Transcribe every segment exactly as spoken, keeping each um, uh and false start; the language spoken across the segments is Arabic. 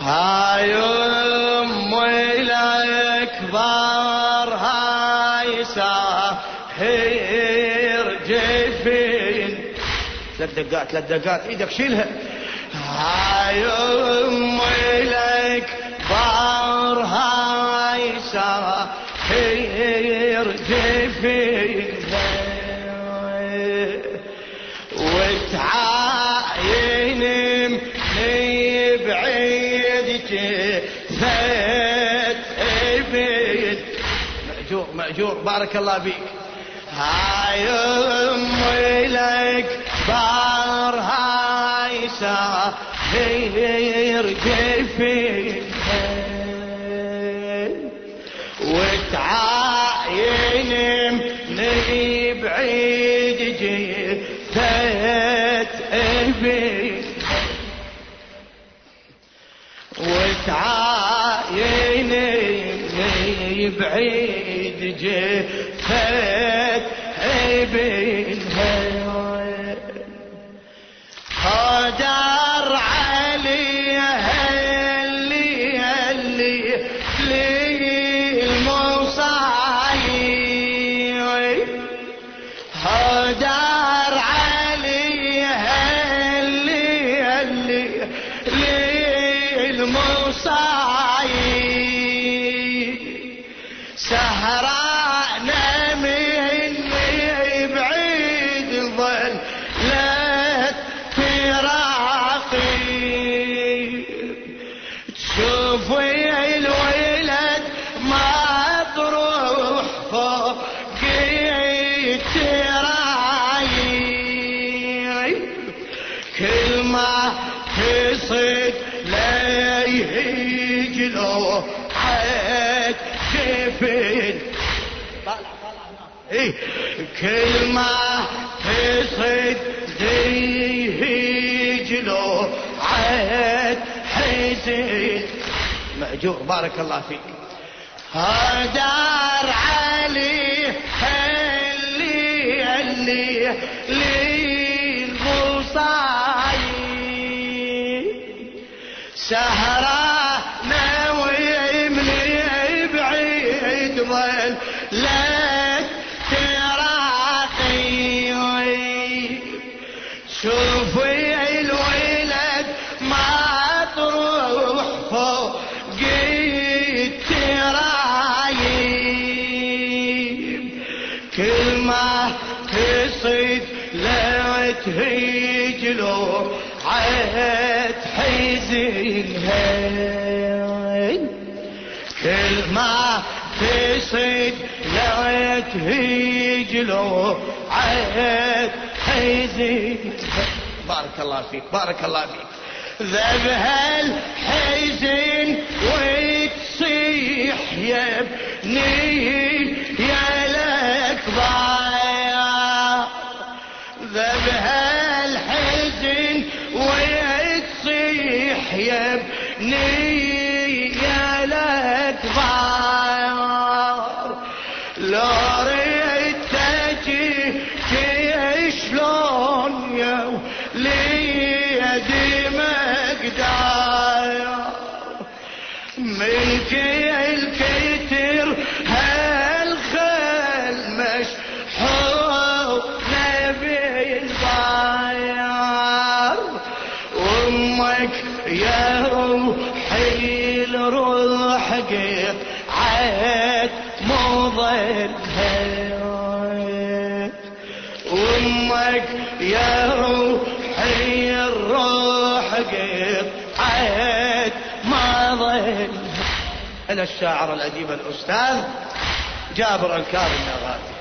هاي أمي الأكبر هاي ساهر جفين. ثلاث دقات ثلاث دقات ايدك شيلها. هاي أمي الأكبر هاي ساهر جفين وتعاين من بعيد جثت ابد. مأجور مأجور بارك الله بيك. هاي أمي الأكبر هاي ساهر جفين وتعاين من بعيد جثت ابد وتعاين من بعيد جثت ابن. قدر عليها اللي اللي للمصايب. قدر عليها اللي اللي للمصايب. سهرانا مني بعيد ظل لا فراقي. تشوفي الولد ما تروح فوق تراي. كل ما تصيد لا يهجلو عاد جفن. طالع طالع ايه. كل ما تصيد يهجلو عاد حزن. مأجور بارك الله فيك. هدار عليه اللي اللي للمصايب. سهرانا ويمني بعيد ظل لا تراقي. شوفي الولد ما تروح فوق الترايب. كل ما تصيد لا تهجلو عاد حزنها. كل ما تصيد لا تهجلو عاد حزنها. بارك الله فيك بارك الله فيك. ذبها الحزن وتصيح يا ابني يا الأكبر. ذبها الحزن وتصيح يا ابني يا الأكبر. لو ريت تجي شلون يا ليدي مقدار. منك الكتر هالخل مشحون بالباير. وامك يا روحي الروح قيت عاد مضلها. وامك يا روحي الروح قيت عاد ما ظل. أنا الشاعر الأديب الأستاذ جابر الكارم النغاتي.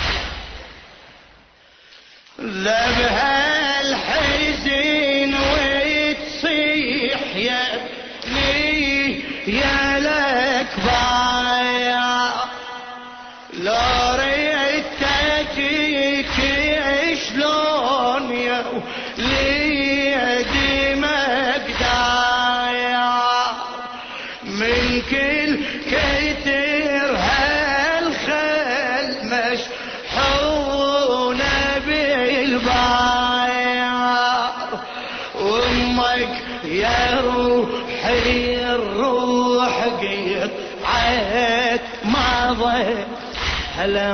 ذبها الحزين وتصيح يا ابني يا الأكبر. لو ريت تجيك شلون يا ليدي مقدار. من كل كتر هالخل مشحونة بالباير. وامك يا روحي الروح قطعت ماضي هلا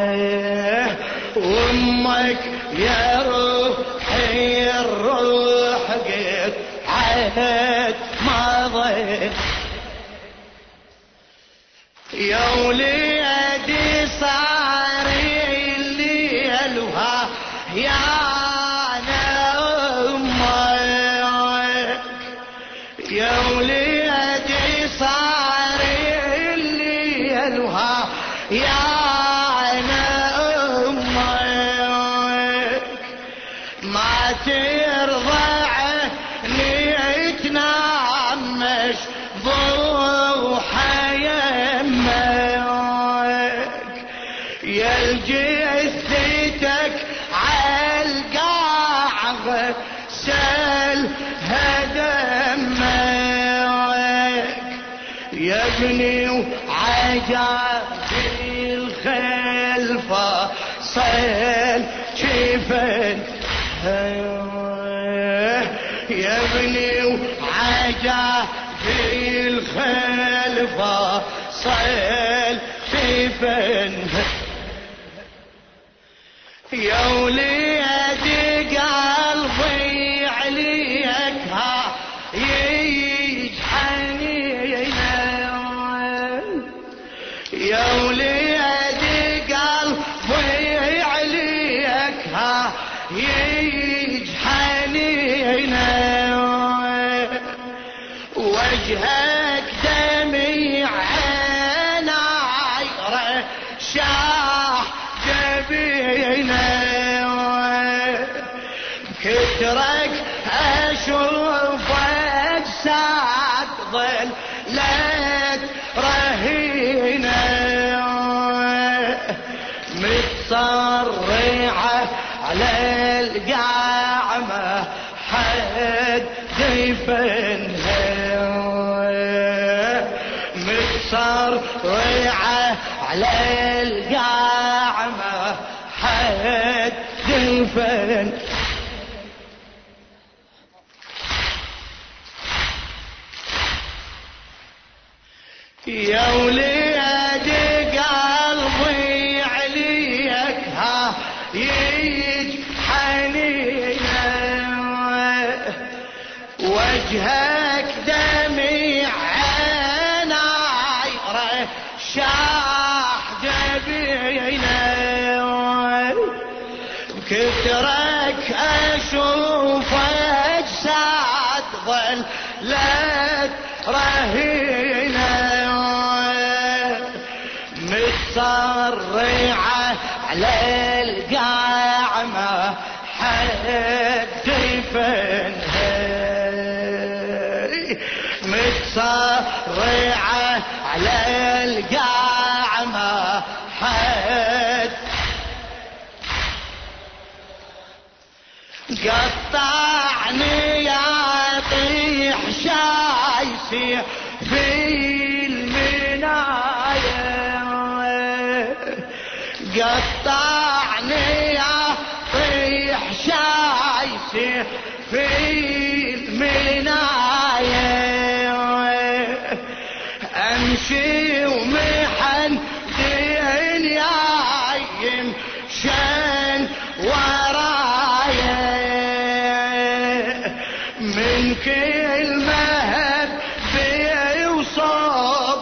وامك يا روحي الروح قطعت ماضي يا وليدي صار الليل وها يا امك يا وليدي صار الليل وها يا امك ما ترضى عني تنام مشبوح يا الجثتك عالقاع سل هدمك يا ابني وعجاب الخلفة صل شفن يا ابني وعجاب الخلفة صل شفن يا وليدي قلبي عليك ها يجحني يا وليدي قلبي عليك ها يجحني وجهك دميع عيناي رشاح جبينه كترك اشوف اجساد ظل لك رهينه متصرعه على القاعمه حد يفنها متصرعه على القاعمه حد يفن يا وليدي قلبي عليك ها يجحني وجهك دميع عيناي رشاح جبينه كترك اشوف اجساد ظل لك رهينه متصرعه على القاعمه حد يفنها متصرعه على القاعمه حد قطعني يا طيح شايسي في المناية قطعني يا طيح شايسي في المناية امشي ومحن دنيا يمشن ورايا من كل مهب بيوصب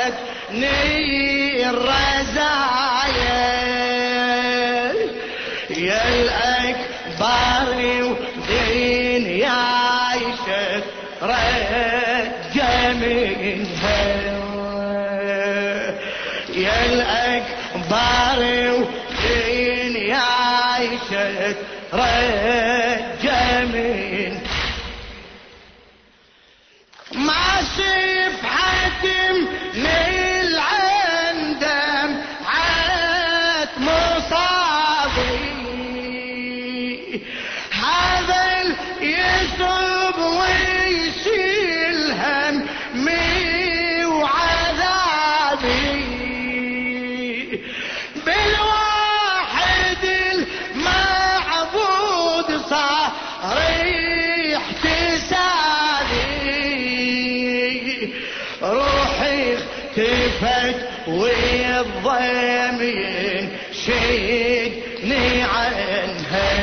جدني الرزايا يا الأكبر ودين يعيشك رجع منها يا الأكبر ودين يعيشك رجع منها ما شف حكم نيل عندم عات مصابي هذا يسب ويشيل همي وعذابي بالواحد المعبود صار اختفت والضيم ينشدني عنها،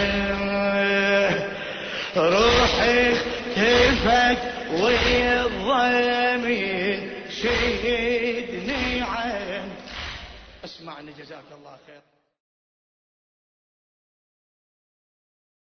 روحي اختفت والضيم ينشدني عنها. اسمعني جزاك الله خير.